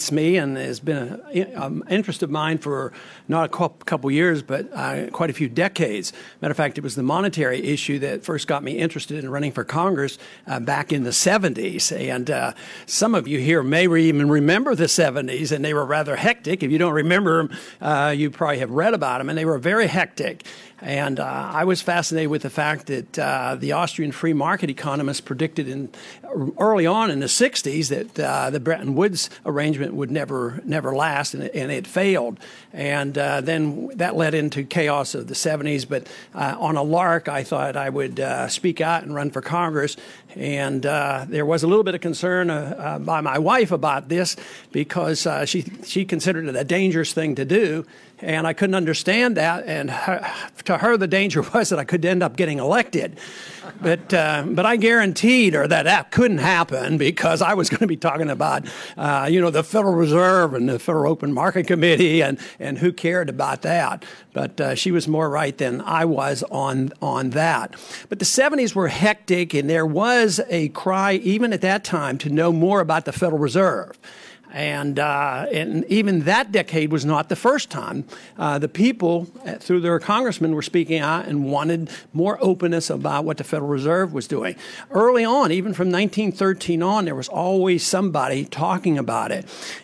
me and has been an interest of mine for not a couple years, but quite a few decades. Matter of fact, it was the monetary issue that first got me interested in running for Congress back in the 70s. And some of you here may even remember the 70s, and they were rather hectic. If you don't remember them, you probably have read about them, and they were very hectic. And I was fascinated with the fact that the Austrian free market economists predicted early on in the 60s that the Bretton Woods arrangement would never last, and it failed. And then that led into chaos of the 70s. But on a lark, I thought I would speak out and run for Congress. And there was a little bit of concern by my wife about this because she considered it a dangerous thing to do. And I couldn't understand that. And to her, the danger was that I could end up getting elected. But I guaranteed her that couldn't happen because I was going to be talking about, the Federal Reserve and the Federal Open Market Committee and who cared about that. But she was more right than I was on that. But the 70s were hectic, and there was a cry even at that time to know more about the Federal Reserve. And even that decade was not the first time. The people, through their congressmen, were speaking out and wanted more openness about what the Federal Reserve was doing. Early on, even from 1913 on, there was always somebody talking about it.